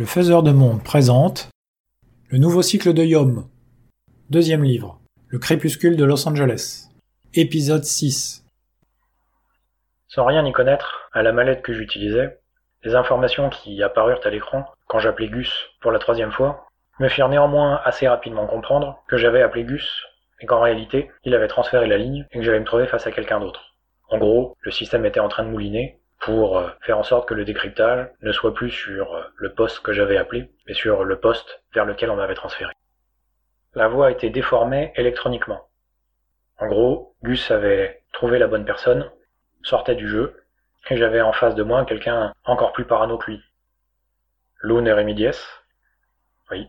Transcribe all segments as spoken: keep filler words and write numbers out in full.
Le Faiseur de Monde présente Le nouveau cycle de Yom. Deuxième livre. Le crépuscule de Los Angeles. Épisode six. Sans rien y connaître, à la mallette que j'utilisais, les informations qui apparurent à l'écran quand j'appelais Gus pour la troisième fois me firent néanmoins assez rapidement comprendre que j'avais appelé Gus et qu'en réalité, il avait transféré la ligne et que j'allais me trouver face à quelqu'un d'autre. En gros, le système était en train de mouliner pour faire en sorte que le décryptage ne soit plus sur le poste que j'avais appelé, mais sur le poste vers lequel on m'avait transféré. La voix était déformée électroniquement. En gros, Gus avait trouvé la bonne personne, sortait du jeu, et j'avais en face de moi quelqu'un encore plus parano que lui. Lune Eremidies. Oui.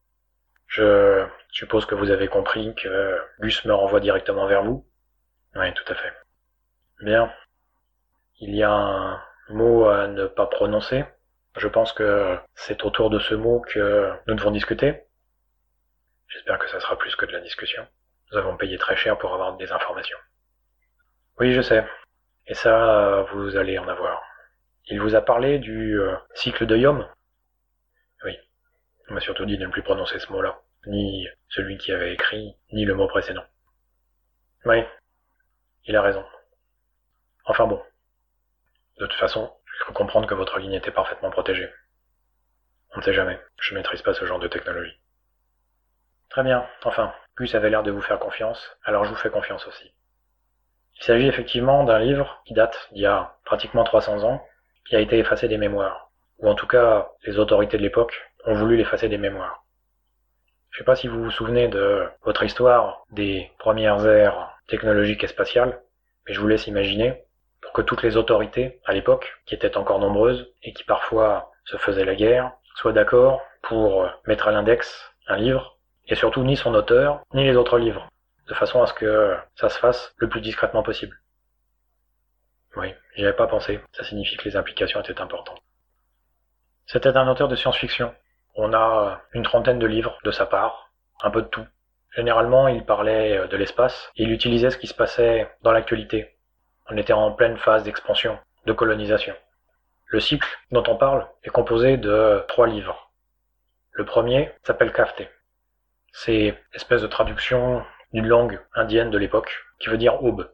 Je suppose que vous avez compris que Gus me renvoie directement vers vous. Oui, tout à fait. Bien. Il y a un mot à ne pas prononcer. Je pense que c'est autour de ce mot que nous devons discuter. J'espère que ça sera plus que de la discussion. Nous avons payé très cher pour avoir des informations. Oui, je sais. Et ça, vous allez en avoir. Il vous a parlé du euh, cycle de Yom ? Oui. Il m'a surtout dit de ne plus prononcer ce mot-là. Ni celui qui avait écrit, ni le mot précédent. Oui. Il a raison. Enfin bon. De toute façon, je peux comprendre que votre ligne était parfaitement protégée. On ne sait jamais. Je ne maîtrise pas ce genre de technologie. Très bien. Enfin, Gus avait l'air de vous faire confiance, alors je vous fais confiance aussi. Il s'agit effectivement d'un livre qui date d'il y a pratiquement trois cents ans, qui a été effacé des mémoires. Ou en tout cas, les autorités de l'époque ont voulu l'effacer des mémoires. Je ne sais pas si vous vous souvenez de votre histoire des premières ères technologiques et spatiales, mais je vous laisse imaginer pour que toutes les autorités, à l'époque, qui étaient encore nombreuses, et qui parfois se faisaient la guerre, soient d'accord pour mettre à l'index un livre, et surtout ni son auteur, ni les autres livres, de façon à ce que ça se fasse le plus discrètement possible. Oui, j'y avais pas pensé, ça signifie que les implications étaient importantes. C'était un auteur de science-fiction. On a une trentaine de livres de sa part, un peu de tout. Généralement, il parlait de l'espace, et il utilisait ce qui se passait dans l'actualité. On était en pleine phase d'expansion, de colonisation. Le cycle dont on parle est composé de trois livres. Le premier s'appelle Kafte. C'est l'espèce de traduction d'une langue indienne de l'époque, qui veut dire aube.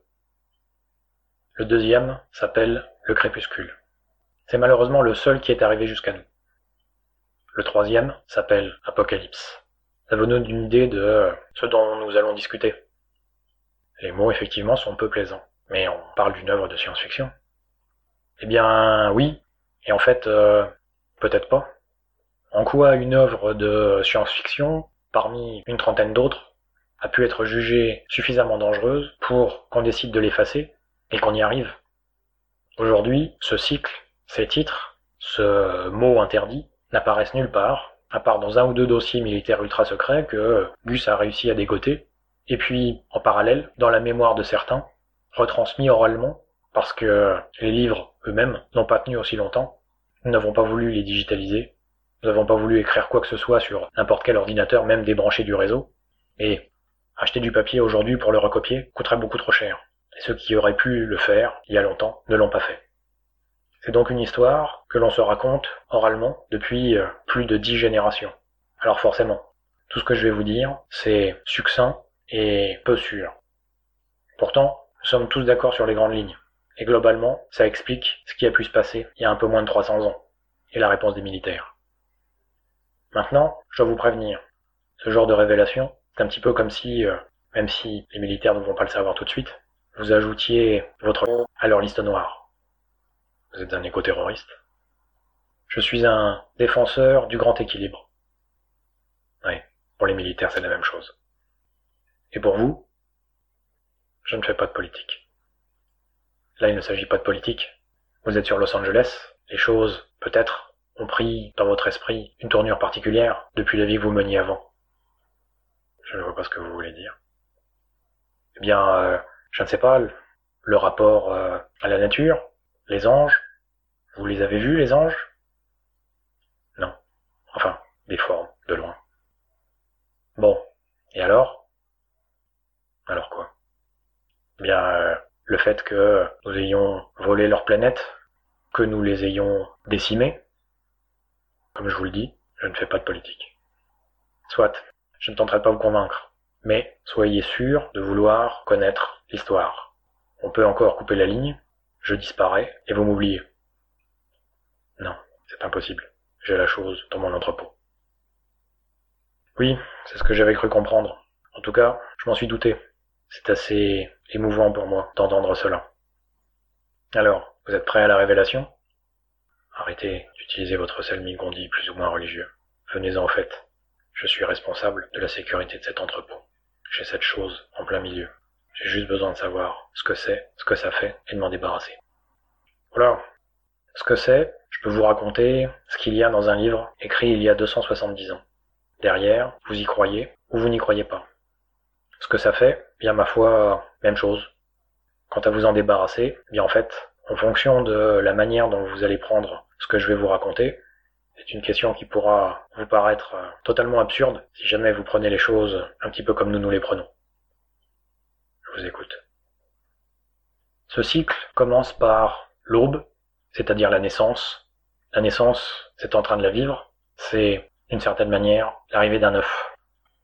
Le deuxième s'appelle Le crépuscule. C'est malheureusement le seul qui est arrivé jusqu'à nous. Le troisième s'appelle Apocalypse. Ça vous donne une idée de ce dont nous allons discuter. Les mots, effectivement, sont peu plaisants. Mais on parle d'une œuvre de science-fiction. Eh bien, oui. Et en fait, euh, peut-être pas. En quoi une œuvre de science-fiction, parmi une trentaine d'autres, a pu être jugée suffisamment dangereuse pour qu'on décide de l'effacer et qu'on y arrive. Aujourd'hui, ce cycle, ces titres, ce mot interdit, n'apparaissent nulle part, à part dans un ou deux dossiers militaires ultra secrets que Gus a réussi à dégoter, et puis, en parallèle, dans la mémoire de certains, retransmis oralement, parce que les livres eux-mêmes n'ont pas tenu aussi longtemps. Nous n'avons pas voulu les digitaliser, nous n'avons pas voulu écrire quoi que ce soit sur n'importe quel ordinateur, même débranché du réseau, et acheter du papier aujourd'hui pour le recopier coûterait beaucoup trop cher, et ceux qui auraient pu le faire il y a longtemps ne l'ont pas fait. C'est donc une histoire que l'on se raconte oralement depuis plus de dix générations. Alors forcément, tout ce que je vais vous dire, c'est succinct et peu sûr. Pourtant, nous sommes tous d'accord sur les grandes lignes. Et globalement, ça explique ce qui a pu se passer il y a un peu moins de trois cents ans, et la réponse des militaires. Maintenant, je dois vous prévenir. Ce genre de révélation, c'est un petit peu comme si, euh, même si les militaires ne vont pas le savoir tout de suite, vous ajoutiez votre nom à leur liste noire. Vous êtes un éco-terroriste. Je suis un défenseur du grand équilibre. Oui, pour les militaires, c'est la même chose. Et pour vous ? Je ne fais pas de politique. Là, il ne s'agit pas de politique. Vous êtes sur Los Angeles. Les choses, peut-être, ont pris, dans votre esprit, une tournure particulière depuis la vie que vous meniez avant. Je ne vois pas ce que vous voulez dire. Eh bien, euh, je ne sais pas, le, le rapport euh, à la nature, les anges, vous les avez vus, les anges ? Non. Enfin, des formes, de loin. Bon. Et alors ? Alors quoi ? Eh bien, euh, le fait que nous ayons volé leur planète, que nous les ayons décimés, comme je vous le dis, je ne fais pas de politique. Soit, je ne tenterai pas de vous convaincre, mais soyez sûr de vouloir connaître l'histoire. On peut encore couper la ligne, je disparais et vous m'oubliez. Non, c'est impossible. J'ai la chose dans mon entrepôt. Oui, c'est ce que j'avais cru comprendre. En tout cas, je m'en suis douté. C'est assez émouvant pour moi d'entendre cela. Alors, vous êtes prêts à la révélation ? Arrêtez d'utiliser votre salmigondi plus ou moins religieux. Venez-en au fait. Je suis responsable de la sécurité de cet entrepôt. J'ai cette chose en plein milieu. J'ai juste besoin de savoir ce que c'est, ce que ça fait, et de m'en débarrasser. Voilà. Ce que c'est, je peux vous raconter ce qu'il y a dans un livre écrit il y a deux cent soixante-dix ans. Derrière, vous y croyez ou vous n'y croyez pas. Ce que ça fait, bien ma foi, même chose. Quant à vous en débarrasser, bien en fait, en fonction de la manière dont vous allez prendre ce que je vais vous raconter, c'est une question qui pourra vous paraître totalement absurde si jamais vous prenez les choses un petit peu comme nous nous les prenons. Je vous écoute. Ce cycle commence par l'aube, c'est-à-dire la naissance. La naissance, c'est en train de la vivre, c'est, d'une certaine manière, l'arrivée d'un œuf.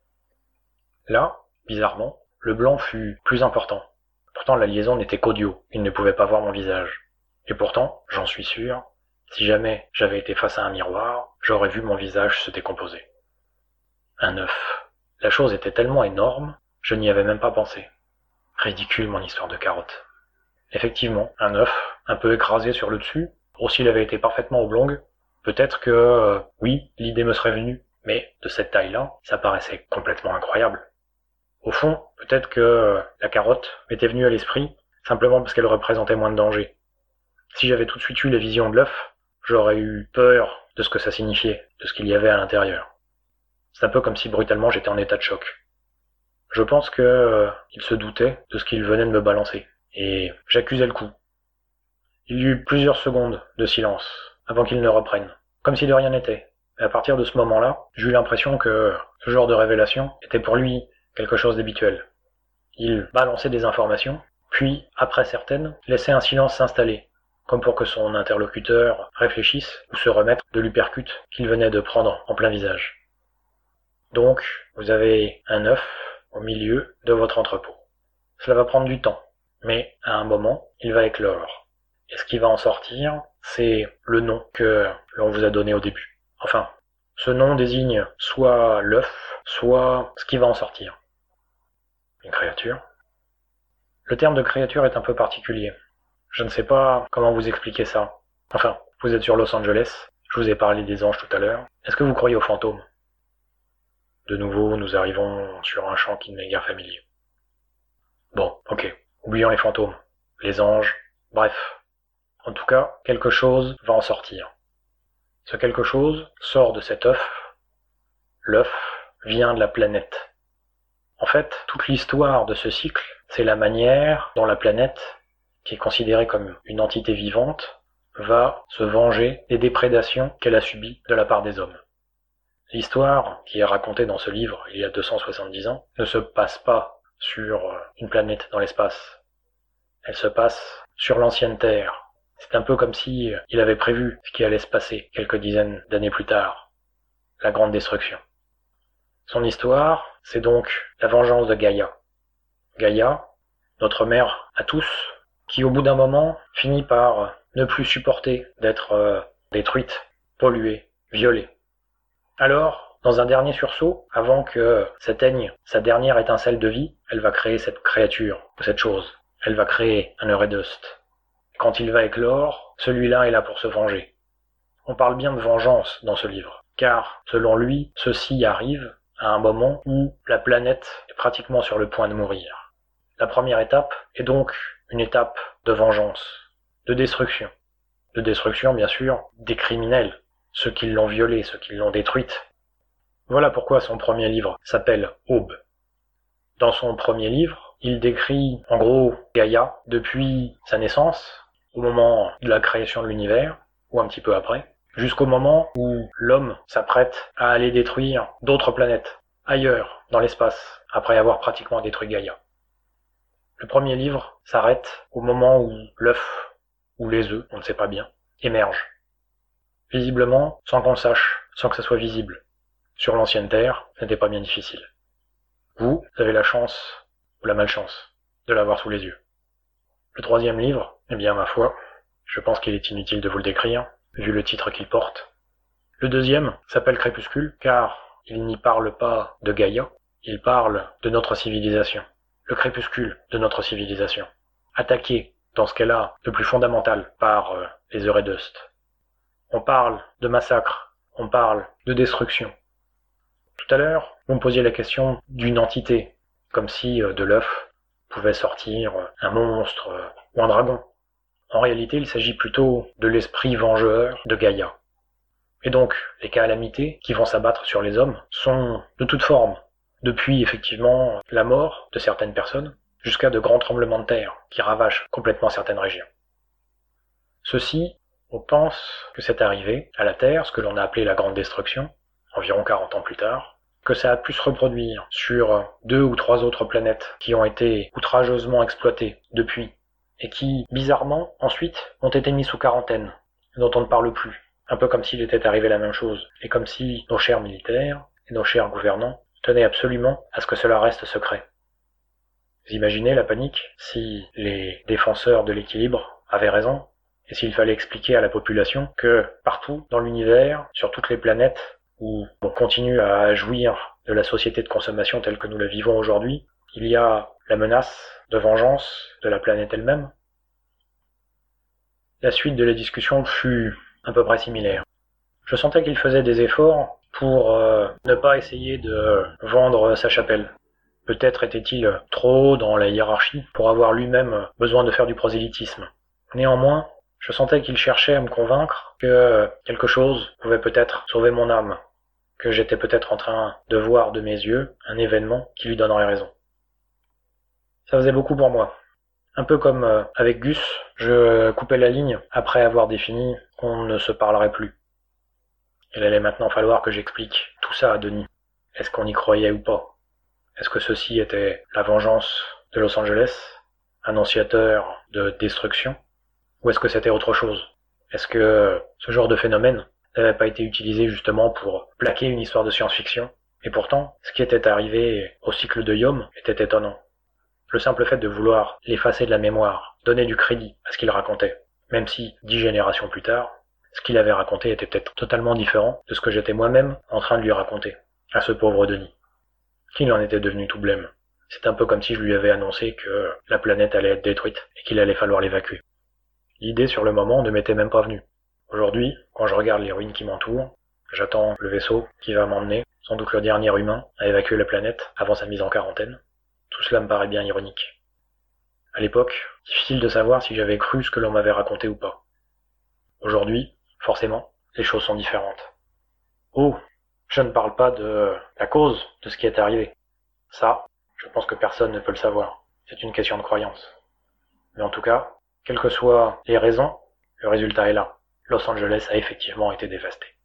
Là, bizarrement, le blanc fut plus important. Pourtant, la liaison n'était qu'audio, il ne pouvait pas voir mon visage. Et pourtant, j'en suis sûr, si jamais j'avais été face à un miroir, j'aurais vu mon visage se décomposer. Un œuf. La chose était tellement énorme, je n'y avais même pas pensé. Ridicule mon histoire de carotte. Effectivement, un œuf, un peu écrasé sur le dessus, ou s'il avait été parfaitement oblong, peut-être que, euh, oui, l'idée me serait venue, mais de cette taille-là, ça paraissait complètement incroyable. Au fond, peut-être que euh, la carotte m'était venue à l'esprit, simplement parce qu'elle représentait moins de danger. Si j'avais tout de suite eu les visions de l'œuf, j'aurais eu peur de ce que ça signifiait, de ce qu'il y avait à l'intérieur. C'est un peu comme si brutalement j'étais en état de choc. Je pense que euh, il se doutait de ce qu'il venait de me balancer, et j'accusais le coup. Il y eut plusieurs secondes de silence, avant qu'il ne reprenne, comme si de rien n'était. Et à partir de ce moment-là, j'ai eu l'impression que ce genre de révélation était pour lui quelque chose d'habituel. Il balançait des informations, puis, après certaines, laissait un silence s'installer, comme pour que son interlocuteur réfléchisse ou se remette de l'uppercut qu'il venait de prendre en plein visage. Donc, vous avez un œuf au milieu de votre entrepôt. Cela va prendre du temps, mais à un moment, il va éclore. Et ce qui va en sortir, c'est le nom que l'on vous a donné au début. Enfin, ce nom désigne soit l'œuf, soit ce qui va en sortir. Une créature. Le terme de créature est un peu particulier. Je ne sais pas comment vous expliquer ça. Enfin, vous êtes sur Los Angeles, je vous ai parlé des anges tout à l'heure. Est-ce que vous croyez aux fantômes ? De nouveau, nous arrivons sur un champ qui ne m'est guère familier. Bon, ok, oublions les fantômes, les anges, bref. En tout cas, quelque chose va en sortir. Ce quelque chose sort de cet œuf. L'œuf vient de la planète. En fait, toute l'histoire de ce cycle, c'est la manière dont la planète, qui est considérée comme une entité vivante, va se venger des déprédations qu'elle a subies de la part des hommes. L'histoire qui est racontée dans ce livre il y a deux cent soixante-dix ans ne se passe pas sur une planète dans l'espace. Elle se passe sur l'ancienne Terre. C'est un peu comme si il avait prévu ce qui allait se passer quelques dizaines d'années plus tard. La grande destruction. Son histoire, c'est donc la vengeance de Gaïa. Gaïa, notre mère à tous, qui au bout d'un moment finit par ne plus supporter d'être euh, détruite, polluée, violée. Alors, dans un dernier sursaut, avant que s'éteigne sa dernière étincelle de vie, elle va créer cette créature, cette chose. Elle va créer un Euredust. Quand il va éclore, celui-là est là pour se venger. On parle bien de vengeance dans ce livre, car, selon lui, ceci arrive à un moment où la planète est pratiquement sur le point de mourir. La première étape est donc une étape de vengeance, de destruction. De destruction, bien sûr, des criminels, ceux qui l'ont violée, ceux qui l'ont détruite. Voilà pourquoi son premier livre s'appelle Aube. Dans son premier livre, il décrit, en gros, Gaïa depuis sa naissance, au moment de la création de l'univers, ou un petit peu après, jusqu'au moment où l'homme s'apprête à aller détruire d'autres planètes, ailleurs, dans l'espace, après avoir pratiquement détruit Gaïa. Le premier livre s'arrête au moment où l'œuf, ou les œufs, on ne sait pas bien, émergent. Visiblement, sans qu'on sache sans que ça soit visible. Sur l'ancienne Terre, ce n'était pas bien difficile. Vous avez la chance, ou la malchance, de l'avoir sous les yeux. Le troisième livre, eh bien ma foi, je pense qu'il est inutile de vous le décrire, vu le titre qu'il porte. Le deuxième s'appelle Crépuscule, car il n'y parle pas de Gaïa, il parle de notre civilisation. Le crépuscule de notre civilisation. Attaqué dans ce qu'elle a de plus fondamental par euh, les Eredust. On parle de massacre, on parle de destruction. Tout à l'heure, vous me posiez la question d'une entité, comme si euh, de l'œuf pouvait sortir euh, un monstre euh, ou un dragon. En réalité, il s'agit plutôt de l'esprit vengeur de Gaïa. Et donc, les calamités qui vont s'abattre sur les hommes sont de toutes formes, depuis effectivement la mort de certaines personnes, jusqu'à de grands tremblements de terre qui ravagent complètement certaines régions. Ceci, on pense que c'est arrivé à la Terre, ce que l'on a appelé la Grande Destruction, environ quarante ans plus tard, que ça a pu se reproduire sur deux ou trois autres planètes qui ont été outrageusement exploitées depuis, et qui, bizarrement, ensuite, ont été mis sous quarantaine, dont on ne parle plus, un peu comme s'il était arrivé la même chose, et comme si nos chers militaires et nos chers gouvernants tenaient absolument à ce que cela reste secret. Vous imaginez la panique si les défenseurs de l'équilibre avaient raison, et s'il fallait expliquer à la population que partout dans l'univers, sur toutes les planètes, où on continue à jouir de la société de consommation telle que nous la vivons aujourd'hui, il y a la menace de vengeance de la planète elle-même. La suite de la discussion fut à peu près similaire. Je sentais qu'il faisait des efforts pour euh, ne pas essayer de vendre sa chapelle. Peut-être était-il trop haut dans la hiérarchie pour avoir lui-même besoin de faire du prosélytisme. Néanmoins, je sentais qu'il cherchait à me convaincre que quelque chose pouvait peut-être sauver mon âme, que j'étais peut-être en train de voir de mes yeux un événement qui lui donnerait raison. Ça faisait beaucoup pour moi. Un peu comme avec Gus, je coupais la ligne après avoir défini qu'on ne se parlerait plus. Il allait maintenant falloir que j'explique tout ça à Denis. Est-ce qu'on y croyait ou pas? Est-ce que ceci était la vengeance de Los Angeles, annonciateur de destruction? Ou est-ce que c'était autre chose? Est-ce que ce genre de phénomène n'avait pas été utilisé justement pour plaquer une histoire de science-fiction? Et pourtant, ce qui était arrivé au cycle de Yom était étonnant. Le simple fait de vouloir l'effacer de la mémoire, donner du crédit à ce qu'il racontait, même si, dix générations plus tard, ce qu'il avait raconté était peut-être totalement différent de ce que j'étais moi-même en train de lui raconter, à ce pauvre Denis. Qu'il en était devenu tout blême. C'est un peu comme si je lui avais annoncé que la planète allait être détruite et qu'il allait falloir l'évacuer. L'idée sur le moment ne m'était même pas venue. Aujourd'hui, quand je regarde les ruines qui m'entourent, j'attends le vaisseau qui va m'emmener, sans doute le dernier humain, à évacuer la planète avant sa mise en quarantaine. Tout cela me paraît bien ironique. À l'époque, difficile de savoir si j'avais cru ce que l'on m'avait raconté ou pas. Aujourd'hui, forcément, les choses sont différentes. Oh, je ne parle pas de la cause de ce qui est arrivé. Ça, je pense que personne ne peut le savoir. C'est une question de croyance. Mais en tout cas, quelles que soient les raisons, le résultat est là. Los Angeles a effectivement été dévasté.